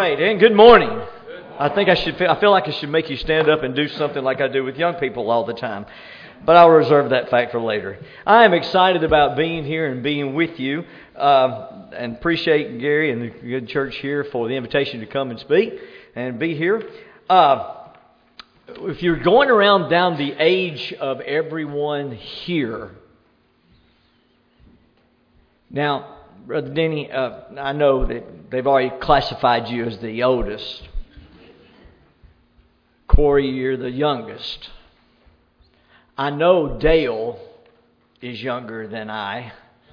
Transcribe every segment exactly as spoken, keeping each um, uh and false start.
right, and good morning. I think I should. Feel, I feel like I should make you stand up and do something like I do with young people all the time, but I'll reserve that fact for later. I am excited about being here and being with you, uh, and appreciate Gary and the good church here for the invitation to come and speak and be here. Uh, if you're going around down the age of everyone here, now. Brother Denny, uh, I know that they've already classified you as the oldest. Corey, you're the youngest. I know Dale is younger than I.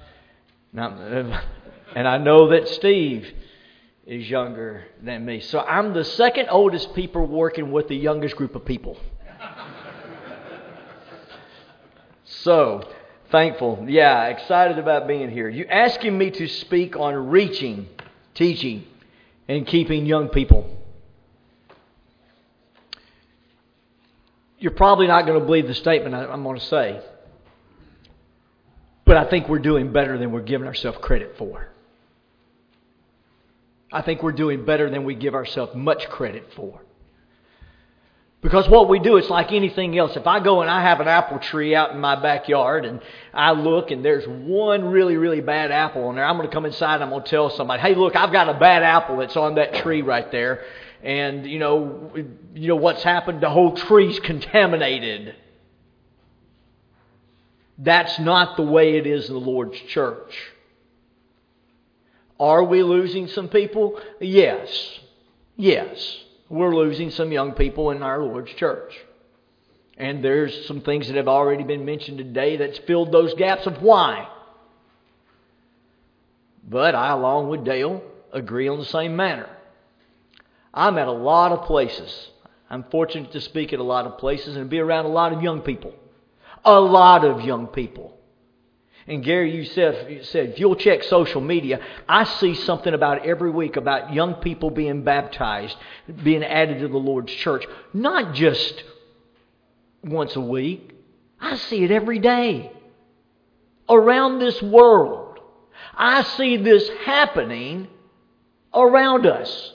And I know that Steve is younger than me. So I'm the second oldest people working with the youngest group of people. So... thankful. Yeah, excited about being here. You asking me to speak on reaching, teaching, and keeping young people. You're probably not going to believe the statement I'm going to say. But I think we're doing better than we're giving ourselves credit for. I think we're doing better than we give ourselves much credit for. Because what we do, it's like anything else. If I go and I have an apple tree out in my backyard and I look and there's one really, really bad apple on there, I'm going to come inside and I'm going to tell somebody, hey, look, I've got a bad apple that's on that tree right there. And, you know, you know what's happened? The whole tree's contaminated. That's not the way it is in the Lord's church. Are we losing some people? Yes. Yes. We're losing some young people in our Lord's church. And there's some things that have already been mentioned today that's filled those gaps of why. But I, along with Dale, agree on the same manner. I'm at a lot of places. I'm fortunate to speak at a lot of places and be around a lot of young people. A lot of young people. And Gary, you said, you said, if you'll check social media, I see something about every week about young people being baptized, being added to the Lord's church. Not just once a week. I see it every day. Around this world. I see this happening around us.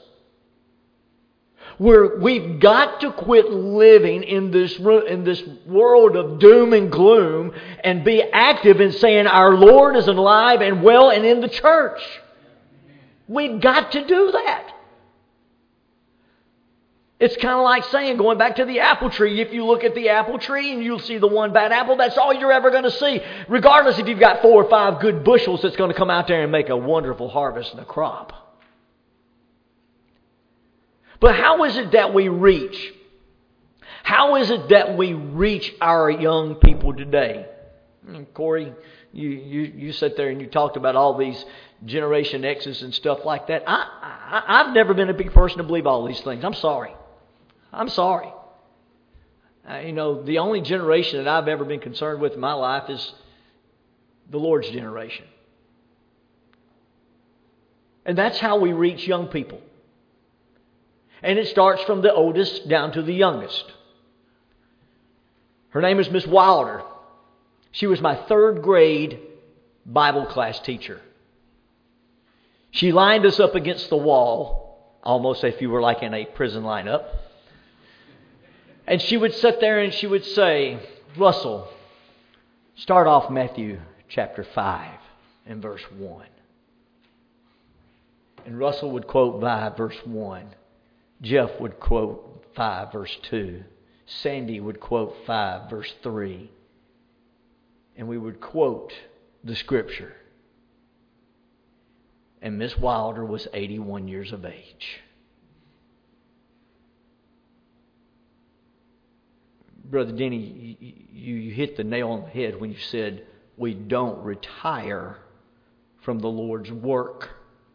We're, we've got to quit living in this in this world of doom and gloom and be active in saying our Lord is alive and well and in the church. We've got to do that. It's kind of like saying, going back to the apple tree, if you look at the apple tree and you'll see the one bad apple, that's all you're ever going to see. Regardless if you've got four or five good bushels that's going to come out there and make a wonderful harvest and a crop. But how is it that we reach? How is it that we reach our young people today? And Corey, you, you, you sat there and you talked about all these Generation X's and stuff like that. I, I, I've never been a big person to believe all these things. I'm sorry. I'm sorry. Uh, you know, the only generation that I've ever been concerned with in my life is the Lord's generation. And that's how we reach young people. And it starts from the oldest down to the youngest. Her name is Miss Wilder. She was my third grade Bible class teacher. She lined us up against the wall, almost if you were like in a prison lineup. And she would sit there and she would say, Russell, start off Matthew chapter five and verse one. And Russell would quote by verse one. Jeff would quote five verse two. Sandy would quote five verse three. And we would quote the scripture. And Miss Wilder was eighty-one years of age. Brother Denny, you, you hit the nail on the head when you said we don't retire from the Lord's work.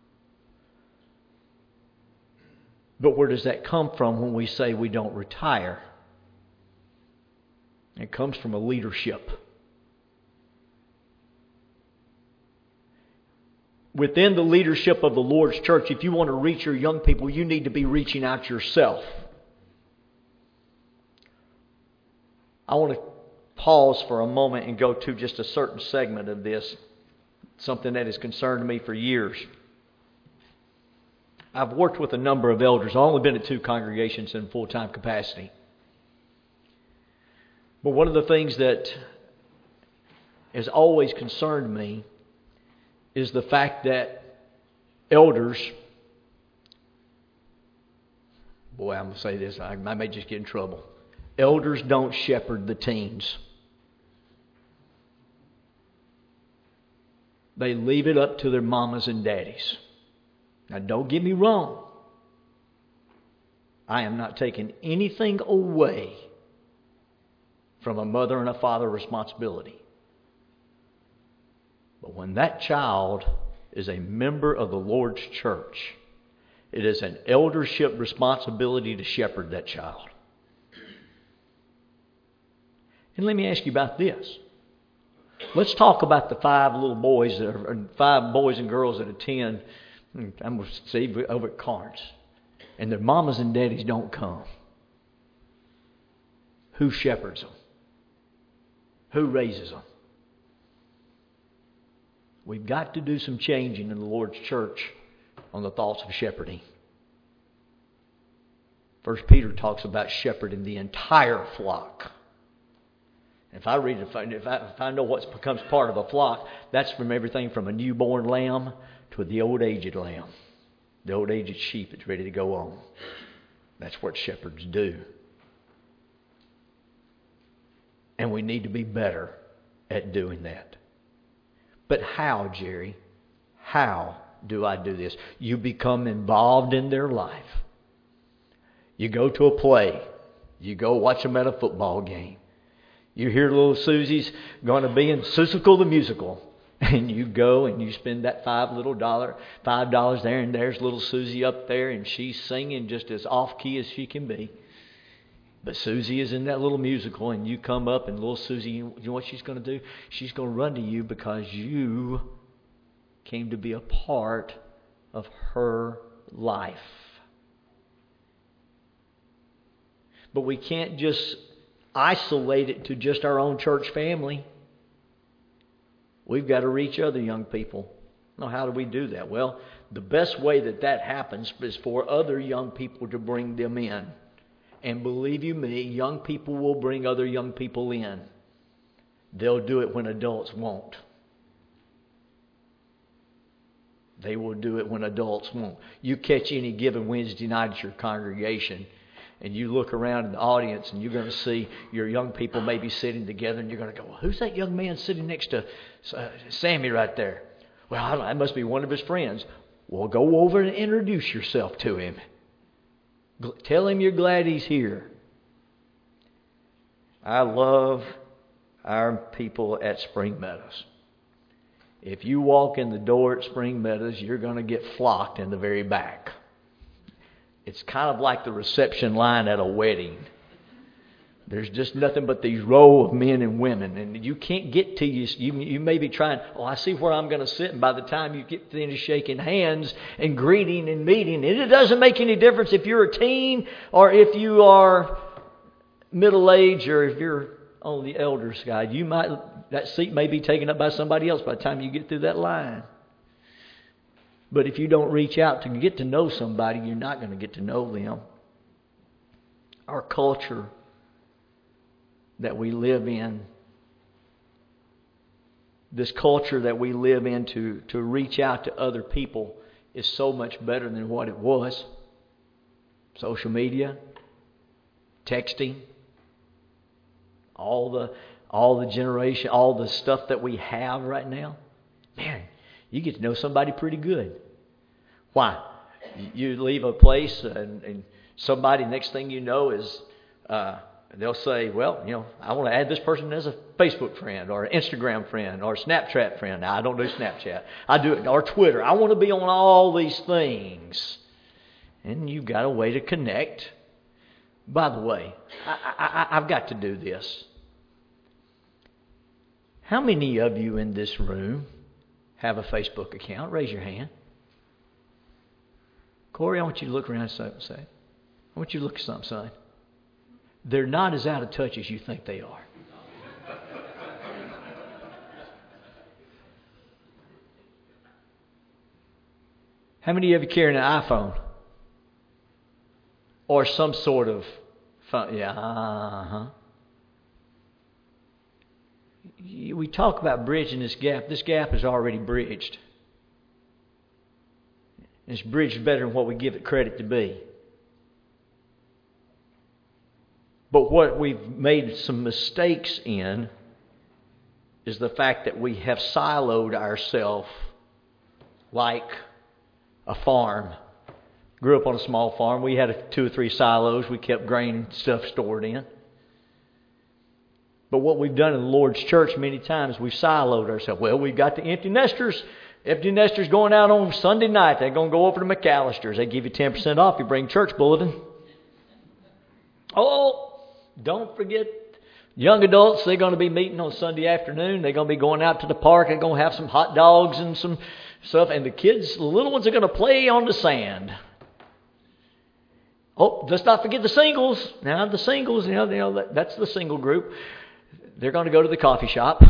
But where does that come from when we say we don't retire? It comes from a leadership. Within the leadership of the Lord's church, if you want to reach your young people, you need to be reaching out yourself. I want to pause for a moment and go to just a certain segment of this, something that has concerned me for years. I've worked with a number of elders. I've only been at two congregations in full-time capacity. But one of the things that has always concerned me is the fact that elders, boy, I'm going to say this, I, I may just get in trouble. Elders don't shepherd the teens. They leave it up to their mamas and daddies. Now, don't get me wrong. I am not taking anything away from a mother and a father responsibility. But when that child is a member of the Lord's church, it is an eldership responsibility to shepherd that child. And let me ask you about this. Let's talk about the five little boys, that are, five boys and girls that attend, I'm going to see over at Carnes, and their mamas and daddies don't come. Who shepherds them? Who raises them? We've got to do some changing in the Lord's church on the thoughts of shepherding. First Peter talks about shepherding the entire flock. If I read, if I, if I, if I know what becomes part of a flock, that's from everything from a newborn lamb to the old aged lamb, the old aged sheep that's ready to go on. That's what shepherds do. And we need to be better at doing that. But how, Jerry? How do I do this? You become involved in their life. You go to a play. You go watch them at a football game. You hear little Susie's going to be in Seussical the Musical. And you go and you spend that five little dollar, five dollars there, and there's little Susie up there, and she's singing just as off-key as she can be. But Susie is in that little musical, and you come up, and little Susie, you know what she's going to do? She's going to run to you because you came to be a part of her life. But we can't just isolate it to just our own church family. We've got to reach other young people. Now, how do we do that? Well, the best way that that happens is for other young people to bring them in. And believe you me, young people will bring other young people in. They'll do it when adults won't. They will do it when adults won't. You catch any given Wednesday night at your congregation, and you look around in the audience, and you're going to see your young people maybe sitting together, and you're going to go, well, who's that young man sitting next to uh, Sammy right there? Well, I don't know, that must be one of his friends. Well, go over and introduce yourself to him. Tell him you're glad he's here. I love our people at Spring Meadows. If you walk in the door at Spring Meadows, you're going to get flocked in the very back. It's kind of like the reception line at a wedding. There's just nothing but these row of men and women, and you can't get to you. You, you may be trying, oh, I see where I'm going to sit, and by the time you get into shaking hands and greeting and meeting, and it doesn't make any difference if you're a teen or if you are middle-aged or if you're on the elder's side. You might that seat may be taken up by somebody else by the time you get through that line. But if you don't reach out to get to know somebody, you're not going to get to know them. Our culture that we live in, this culture that we live in to, to reach out to other people is so much better than what it was. Social media, texting, all the all the generation, all the stuff that we have right now. Man, you get to know somebody pretty good. Why? You leave a place and, and somebody, next thing you know is uh, they'll say, well, you know, I want to add this person as a Facebook friend or an Instagram friend or a Snapchat friend. Now, I don't do Snapchat. I do it, or Twitter. I want to be on all these things. And you've got a way to connect. By the way, I, I, I've got to do this. How many of you in this room have a Facebook account? Raise your hand. Corey, I want you to look around and say, I want you to look at something, son. They're not as out of touch as you think they are. How many of you carrying an iPhone? or some sort of fun. Yeah, uh-huh. We talk about bridging this gap. This gap is already bridged. It's bridged better than what we give it credit to be. But what we've made some mistakes in is the fact that we have siloed ourselves like a farm. Grew up on a small farm. We had two or three silos. We kept grain and stuff stored in. But what we've done in the Lord's church many times, we've siloed ourselves. Well, we've got the empty nesters. Empty nesters going out on Sunday night. They're going to go over to McAllister's. They give you ten percent off. You bring church bulletin. Oh, don't forget, young adults, they're going to be meeting on Sunday afternoon. They're going to be going out to the park. They're going to have some hot dogs and some stuff. And the kids, the little ones, are going to play on the sand. Oh, let's not forget the singles. Now, the singles, you know, you know that, that's the single group. They're going to go to the coffee shop.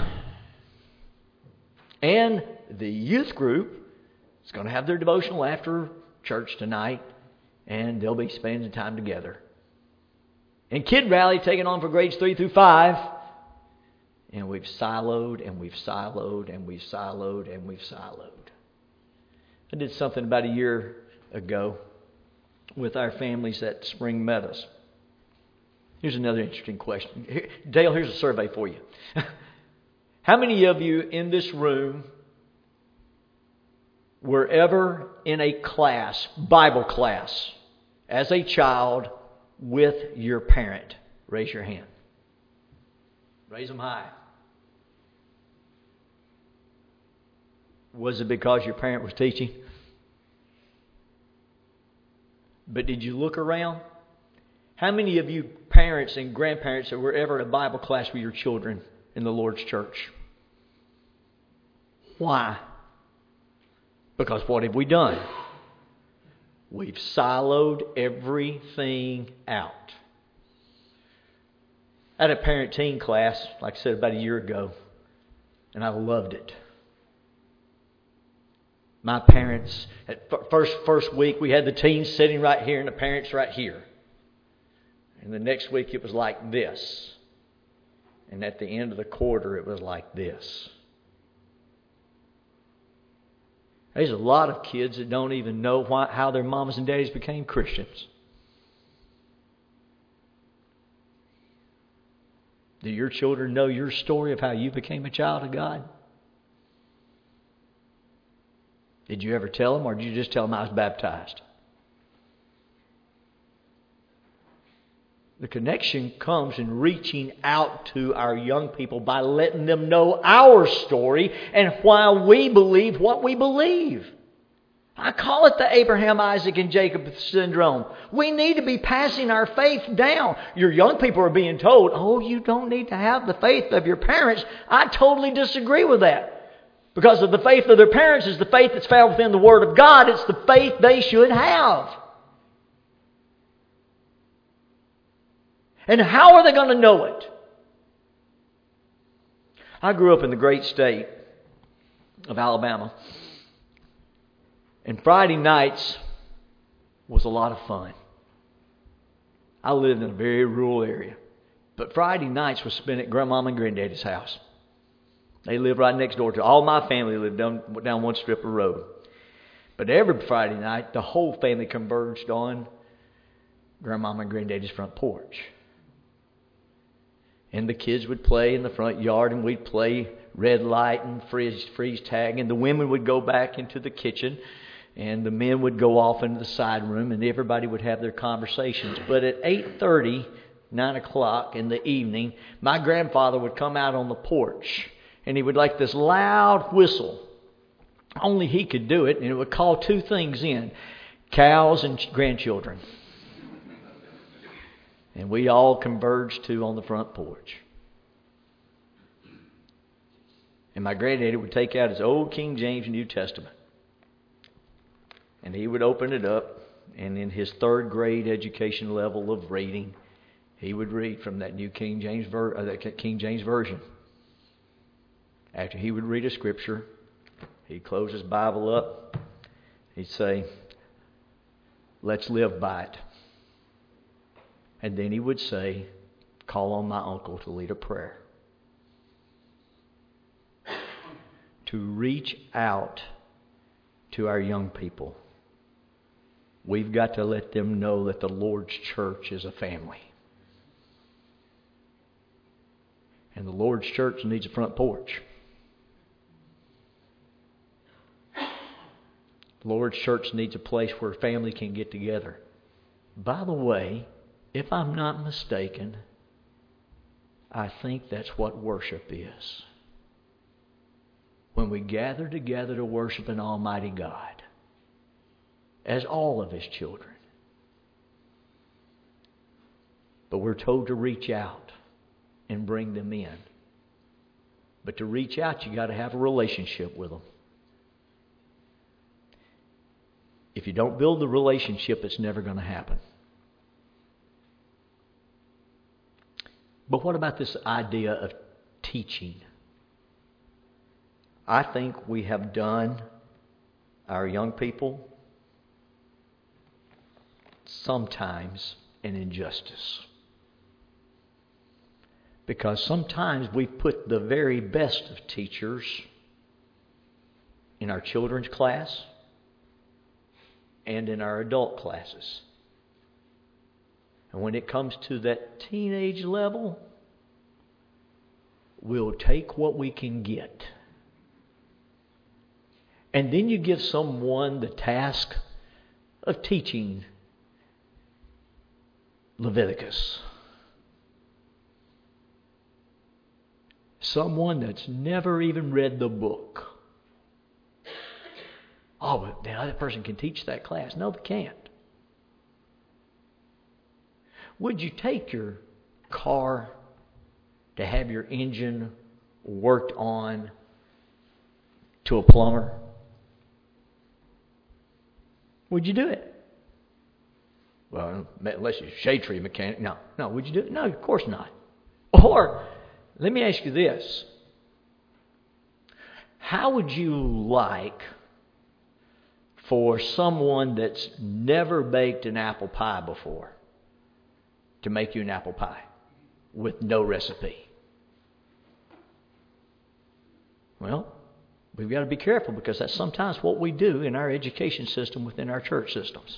And the youth group is going to have their devotional after church tonight. And they'll be spending time together. And Kid Rally taking on for grades three through five. And we've siloed and we've siloed and we've siloed and we've siloed. I did something about a year ago with our families at Spring Meadows. Here's another interesting question. Here, Dale, here's a survey for you. How many of you in this room were ever in a class, Bible class, as a child with your parent? Raise your hand. Raise them high. Was it because your parent was teaching? But did you look around? How many of you parents and grandparents that were ever in a Bible class with your children in the Lord's church? Why? Because what have we done? We've siloed everything out. I had a parent-teen class, like I said, about a year ago, and I loved it. My parents, at first first week, we had the teens sitting right here and the parents right here. And the next week it was like this. And at the end of the quarter it was like this. There's a lot of kids that don't even know why, how their mamas and daddies became Christians. Do your children know your story of how you became a child of God? Did you ever tell them, or did you just tell them I was baptized? The connection comes in reaching out to our young people by letting them know our story and why we believe what we believe. I call it the Abraham, Isaac, and Jacob syndrome. We need to be passing our faith down. Your young people are being told, oh, you don't need to have the faith of your parents. I totally disagree with that. Because of the faith of their parents is the faith that's found within the Word of God. It's the faith they should have. And how are they going to know it? I grew up in the great state of Alabama. And Friday nights was a lot of fun. I lived in a very rural area. But Friday nights was spent at Grandmama and Granddaddy's house. They lived right next door to all my family lived down, down one strip of road. But every Friday night, the whole family converged on Grandmama and Granddaddy's front porch. And the kids would play in the front yard, and we'd play red light and freeze, freeze tag. And the women would go back into the kitchen, and the men would go off into the side room, and everybody would have their conversations. But at eight thirty, nine o'clock in the evening, my grandfather would come out on the porch, and he would like this loud whistle. Only he could do it, and it would call two things in: cows and grandchildren. And we all converged to on the front porch. And my granddaddy would take out his old King James New Testament. And he would open it up. And in his third grade education level of reading, he would read from that New King James, ver- uh, that King James Version. After he would read a scripture, he'd close his Bible up. He'd say, "Let's live by it." And then he would say, call on my uncle to lead a prayer. To reach out to our young people. We've got to let them know that the Lord's church is a family. And the Lord's church needs a front porch. The Lord's church needs a place where a family can get together. By the way, if I'm not mistaken, I think that's what worship is. When we gather together to worship an Almighty God, as all of His children. But we're told to reach out and bring them in. But to reach out, you got to have a relationship with them. If you don't build the relationship, it's never going to happen. But what about this idea of teaching? I think we have done our young people sometimes an injustice. Because sometimes we've put the very best of teachers in our children's class and in our adult classes. And when it comes to that teenage level, we'll take what we can get. And then you give someone the task of teaching Leviticus. Someone that's never even read the book. Oh, but the other person can teach that class. No, they can't. Would you take your car to have your engine worked on to a plumber? Would you do it? Well, unless you're a shade tree mechanic. No. No, would you do it? No, of course not. Or, let me ask you this. How would you like for someone that's never baked an apple pie before to make you an apple pie with no recipe? Well, we've got to be careful because that's sometimes what we do in our education system within our church systems.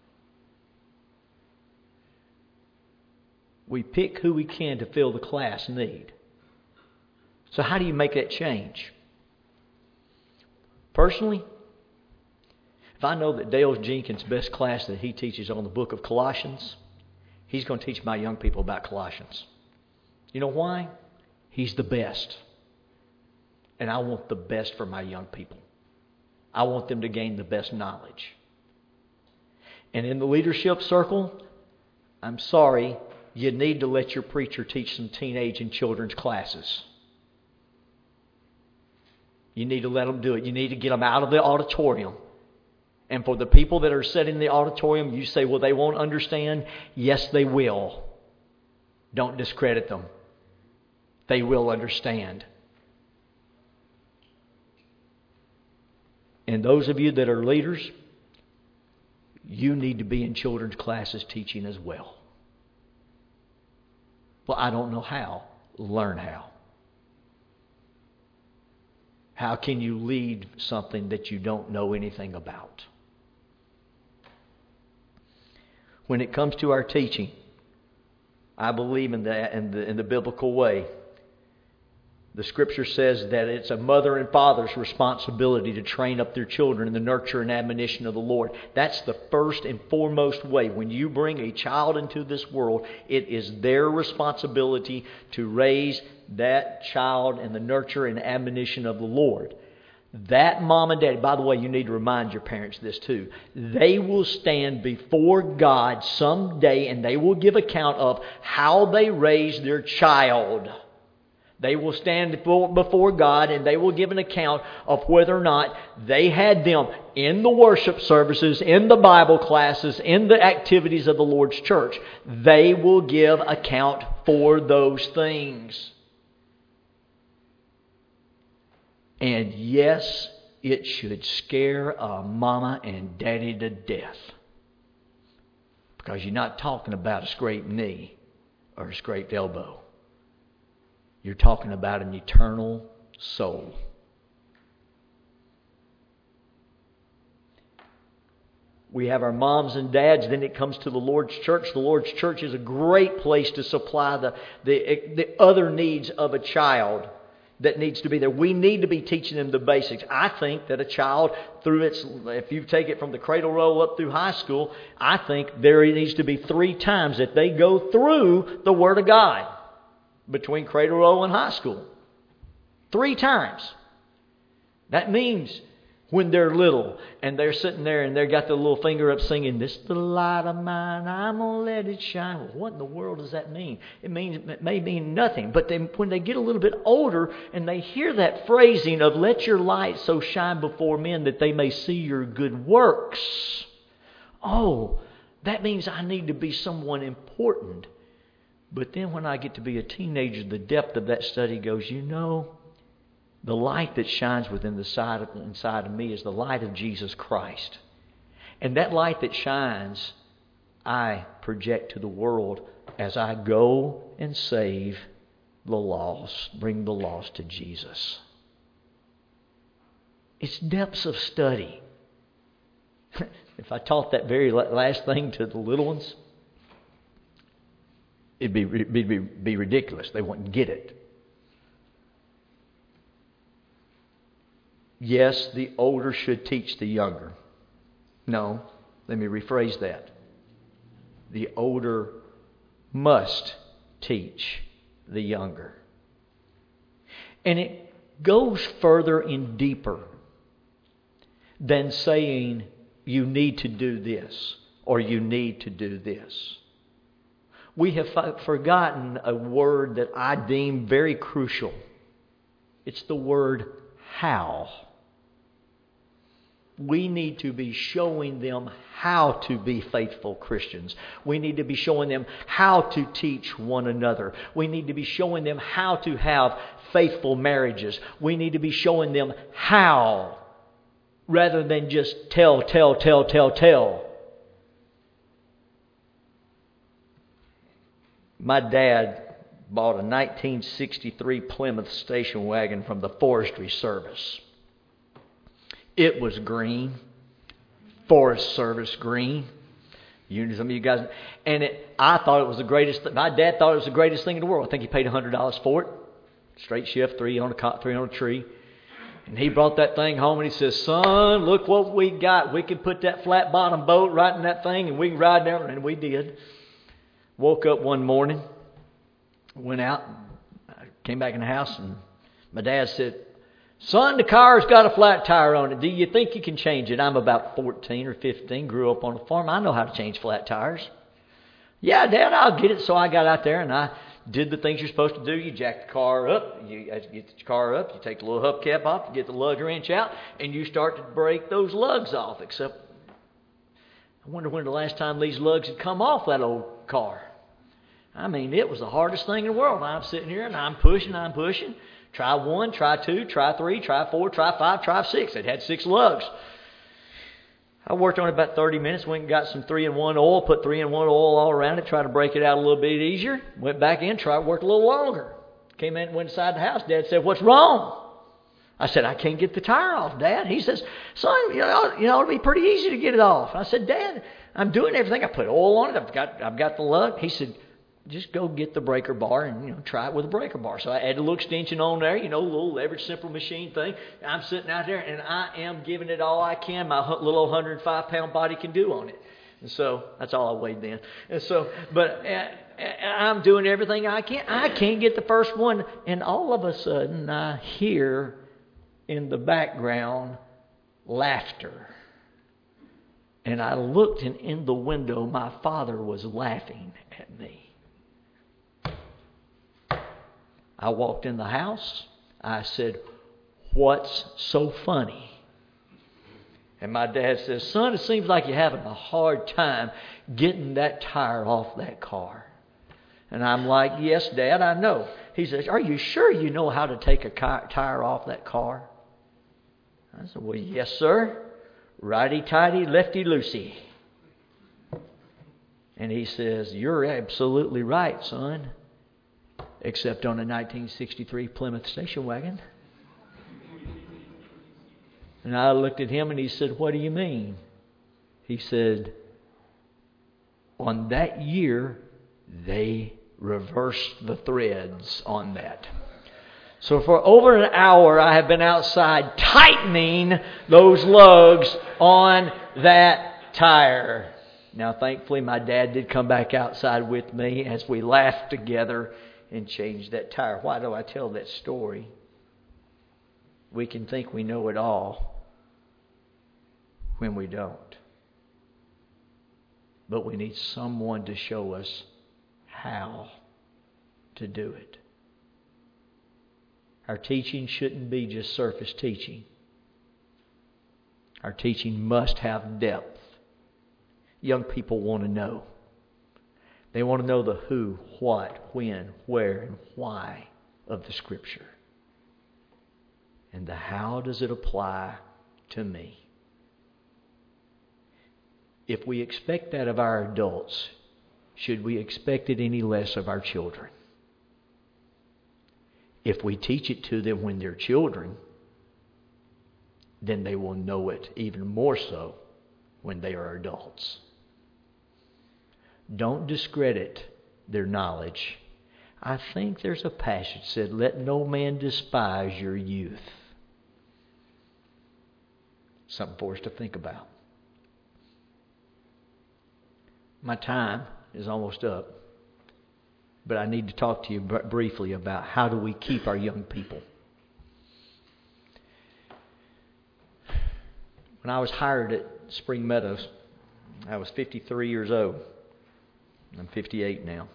We pick who we can to fill the class need. So how do you make that change? Personally, if I know that Dale Jenkins' best class that he teaches on the book of Colossians, he's going to teach my young people about Colossians. You know why? He's the best. And I want the best for my young people. I want them to gain the best knowledge. And in the leadership circle, I'm sorry, you need to let your preacher teach some teenage and children's classes. You need to let them do it. You need to get them out of the auditorium. And for the people that are sitting in the auditorium, you say, well, they won't understand. Yes, they will. Don't discredit them. They will understand. And those of you that are leaders, you need to be in children's classes teaching as well. Well, I don't know how. Learn how. How can you lead something that you don't know anything about? When it comes to our teaching, I believe in that in the, in the biblical way. The Scripture says that it's a mother and father's responsibility to train up their children in the nurture and admonition of the Lord. That's the first and foremost way. When you bring a child into this world, it is their responsibility to raise that child in the nurture and admonition of the Lord. That mom and dad, by the way, you need to remind your parents this too. They will stand before God someday and they will give account of how they raised their child. They will stand before God and they will give an account of whether or not they had them in the worship services, in the Bible classes, in the activities of the Lord's church. They will give account for those things. And yes, it should scare a mama and daddy to death. Because you're not talking about a scraped knee or a scraped elbow. You're talking about an eternal soul. We have our moms and dads. Then it comes to the Lord's church. The Lord's church is a great place to supply the, the, the other needs of a child that needs to be there. We need to be teaching them the basics. I think that a child, through its, if you take it from the cradle roll up through high school, I think there needs to be three times that they go through the Word of God between cradle roll and high school. Three times. That means when they're little and they're sitting there and they've got the little finger up singing, "This the light of mine, I'm going to let it shine." Well, what in the world does that mean? It means it may mean nothing. But then when they get a little bit older and they hear that phrasing of "let your light so shine before men that they may see your good works." Oh, that means I need to be someone important. But then when I get to be a teenager, the depth of that study goes, you know, the light that shines within the side of, inside of me is the light of Jesus Christ. And that light that shines, I project to the world as I go and save the lost, bring the lost to Jesus. It's depths of study. If I taught that very last thing to the little ones, it'd be, it'd be, be ridiculous. They wouldn't get it. Yes, the older should teach the younger. No, let me rephrase that. The older must teach the younger. And it goes further and deeper than saying you need to do this or you need to do this. We have forgotten a word that I deem very crucial. It's the word how. We need to be showing them how to be faithful Christians. We need to be showing them how to teach one another. We need to be showing them how to have faithful marriages. We need to be showing them how, rather than just tell, tell, tell, tell, tell. My dad bought a nineteen sixty-three Plymouth station wagon from the Forestry Service. It was green, Forest Service green. You, some of you guys, and it, I thought it was the greatest. My dad thought it was the greatest thing in the world. I think he paid a hundred dollars for it, straight shift, three on a three on a tree. And he brought that thing home and he says, "Son, look what we got. We can put that flat bottom boat right in that thing, and we can ride down." And we did. Woke up one morning, went out, came back in the house, and my dad said, "Son, the car's got a flat tire on it. Do you think you can change it?" I'm about fourteen or fifteen, grew up on a farm. I know how to change flat tires. "Yeah, Dad, I'll get it." So I got out there and I did the things you're supposed to do. You jack the car up. You as you get the car up, you take the little hubcap off, you get the lug wrench out, and you start to break those lugs off. Except, I wonder when the last time these lugs had come off that old car. I mean, it was the hardest thing in the world. I'm sitting here and I'm pushing, I'm pushing. Try one, try two, try three, try four, try five, try six. It had six lugs. I worked on it about thirty minutes, went and got some three in one oil, put three in one oil all around it, tried to break it out a little bit easier. Went back in, tried to work a little longer. Came in and went inside the house. Dad said, "What's wrong?" I said, "I can't get the tire off, Dad." He says, "Son, you know, you know, it'll be pretty easy to get it off." I said, "Dad, I'm doing everything. I put oil on it. I've got, I've got the lug." He said, "Just go get the breaker bar and, you know, try it with a breaker bar." So I added a little extension on there, you know, a little leverage simple machine thing. I'm sitting out there and I am giving it all I can, my little one hundred five pound body can do on it. And so that's all I weighed then. And so, but uh, I'm doing everything I can. I can't get the first one. And all of a sudden I hear in the background laughter. And I looked, and in the window my father was laughing at me. I walked in the house. I said, "What's so funny?" And my dad says, "Son, it seems like you're having a hard time getting that tire off that car." And I'm like, "Yes, Dad, I know." He says, "Are you sure you know how to take a tire off that car?" I said, "Well, yes, sir. Righty-tighty, lefty-loosey." And he says, "You're absolutely right, son. Except on a nineteen sixty-three Plymouth station wagon." And I looked at him and he said, "What do you mean?" He said, "On that year, they reversed the threads on that." So for over an hour, I have been outside tightening those lugs on that tire. Now, thankfully, my dad did come back outside with me as we laughed together and changed that tire. Why do I tell that story? We can think we know it all when we don't. But we need someone to show us how to do it. Our teaching shouldn't be just surface teaching. Our teaching must have depth. Young people want to know. They want to know the who, what, when, where, and why of the Scripture. And the how does it apply to me? If we expect that of our adults, should we expect it any less of our children? If we teach it to them when they're children, then they will know it even more so when they are adults. Don't discredit their knowledge. I think there's a passage that said, "Let no man despise your youth." Something for us to think about. My time is almost up, but I need to talk to you b- briefly about how do we keep our young people. When I was hired at Spring Meadows, I was fifty-three years old. I'm fifty-eight now.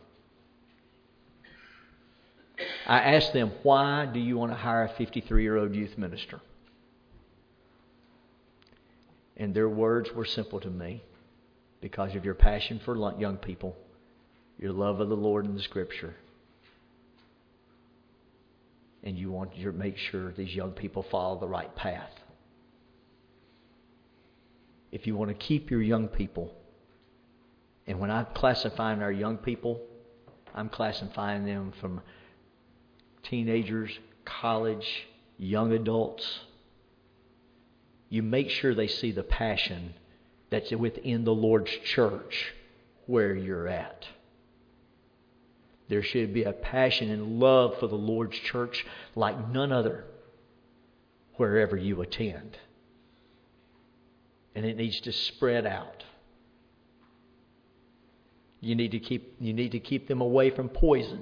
I asked them, "Why do you want to hire a fifty-three-year-old youth minister?" And their words were simple to me. Because of your passion for young people, your love of the Lord and the Scripture, and you want to make sure these young people follow the right path. If you want to keep your young people, and when I'm classifying our young people, I'm classifying them from teenagers, college, young adults. You make sure they see the passion that's within the Lord's church where you're at. There should be a passion and love for the Lord's church like none other wherever you attend. And it needs to spread out. You need to keep you need to keep them away from poison.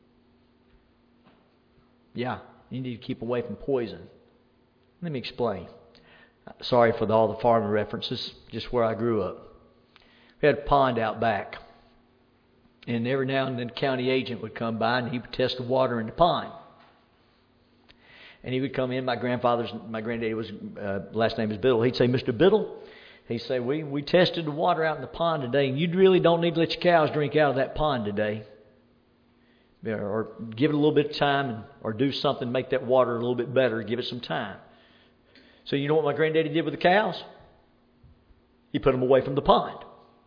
Yeah, you need to keep away from poison. Let me explain. Sorry for the, all the farming references, just where I grew up. We had a pond out back. And every now and then the county agent would come by and he would test the water in the pond. And he would come in, my grandfather's, my granddaddy was, uh, last name is Biddle. He'd say, "Mister Biddle," he'd say, we, we tested the water out in the pond today, and you really don't need to let your cows drink out of that pond today. Or give it a little bit of time, and, or do something to make that water a little bit better. Give it some time. So you know what my granddaddy did with the cows? He put them away from the pond.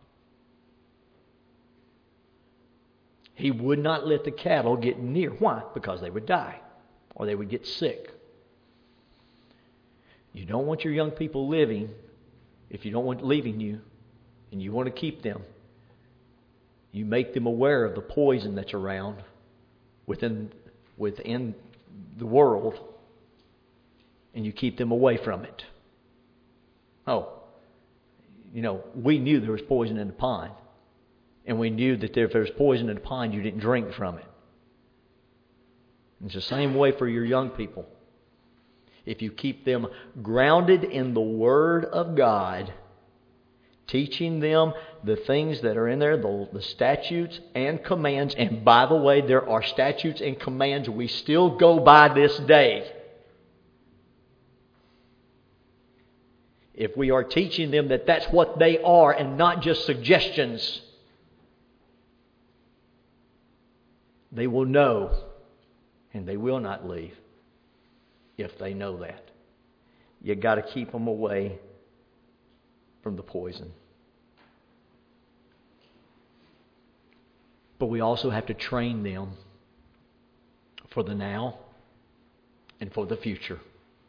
He would not let the cattle get near. Why? Because they would die or they would get sick. You don't want your young people living, if you don't want leaving you, and you want to keep them, you make them aware of the poison that's around within within the world, and you keep them away from it. Oh, you know, we knew there was poison in the pond. And we knew that if there was poison in the pond, you didn't drink from it. It's the same way for your young people. If you keep them grounded in the Word of God, teaching them the things that are in there, the, the statutes and commands. And by the way, there are statutes and commands we still go by this day. If we are teaching them that that's what they are and not just suggestions, they will know, and they will not leave if they know that. You got to keep them away from the poison. But we also have to train them for the now and for the future.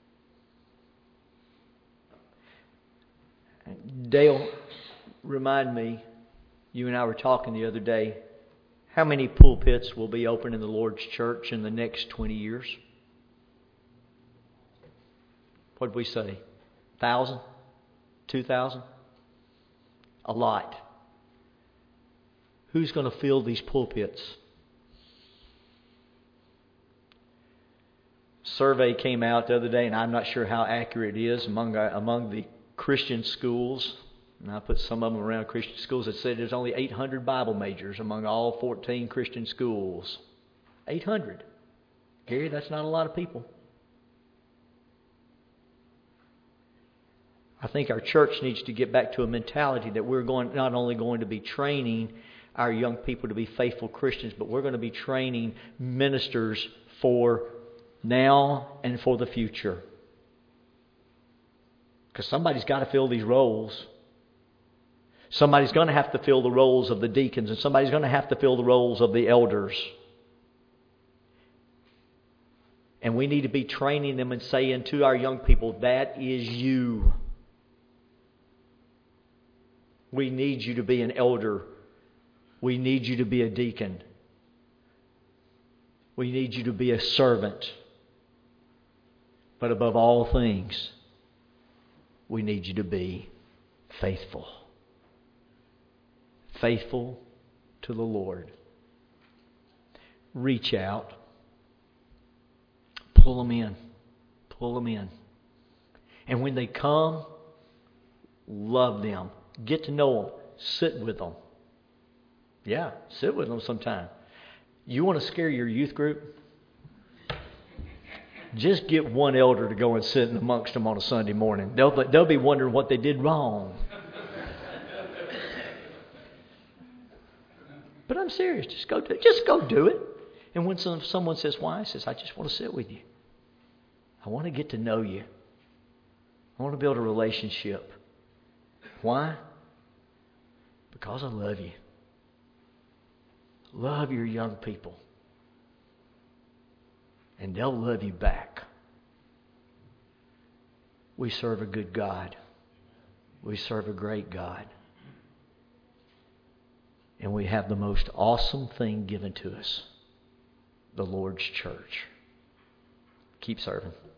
Dale, remind me, you and I were talking the other day, how many pulpits will be open in the Lord's church in the next twenty years? What did we say? Thousand? Two thousand? A lot. Who's going to fill these pulpits? Survey came out the other day, and I'm not sure how accurate it is among our, among the Christian schools. And I put some of them around Christian schools that said there's only eight hundred Bible majors among all fourteen Christian schools. eight hundred. Gary, that's not a lot of people. I think our church needs to get back to a mentality that we're going not only going to be training our young people to be faithful Christians, but we're going to be training ministers for now and for the future. Because somebody's got to fill these roles. Somebody's going to have to fill the roles of the deacons, and somebody's going to have to fill the roles of the elders. And we need to be training them and saying to our young people, that is you. We need you to be an elder. We need you to be a deacon. We need you to be a servant. But above all things, we need you to be faithful. Faithful to the Lord. Reach out. Pull them in. Pull them in. And when they come, love them. Get to know them. Sit with them. Yeah, sit with them sometime. You want to scare your youth group? Just get one elder to go and sit amongst them on a Sunday morning. They'll, they'll be wondering what they did wrong. But I'm serious. Just go do it. Just go do it. And when some, someone says, why? I says, I just want to sit with you. I want to get to know you. I want to build a relationship. Why? Because I love you. Love your young people. And they'll love you back. We serve a good God. We serve a great God. And we have the most awesome thing given to us. The Lord's church. Keep serving.